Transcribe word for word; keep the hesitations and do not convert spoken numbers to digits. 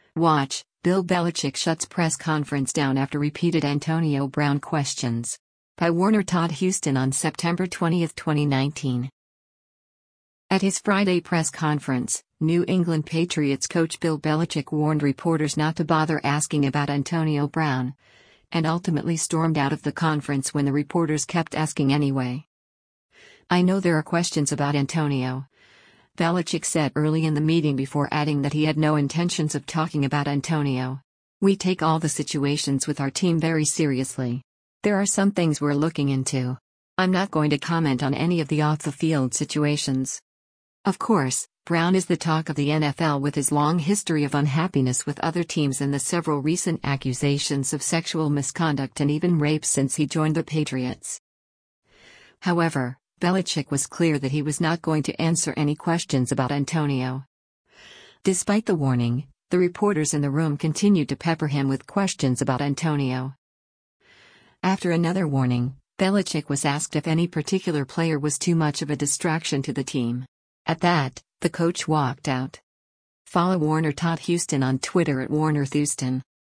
Watch, Bill Belichick shuts press conference down after repeated Antonio Brown questions. By Warner Todd Houston on September twentieth, twenty nineteen. At his Friday press conference, New England Patriots coach Bill Belichick warned reporters not to bother asking about Antonio Brown, and ultimately stormed out of the conference when the reporters kept asking anyway. "I know there are questions about Antonio," Belichick said early in the meeting before adding that he had no intentions of talking about Antonio. "We take all the situations with our team very seriously. There are some things we're looking into. I'm not going to comment on any of the off-the-field situations." Of course, Brown is the talk of the N F L with his long history of unhappiness with other teams and the several recent accusations of sexual misconduct and even rape since he joined the Patriots. However, Belichick was clear that he was not going to answer any questions about Antonio. Despite the warning, the reporters in the room continued to pepper him with questions about Antonio. After another warning, Belichick was asked if any particular player was too much of a distraction to the team. At that, the coach walked out. Follow Warner Todd Houston on Twitter at Warner Houston.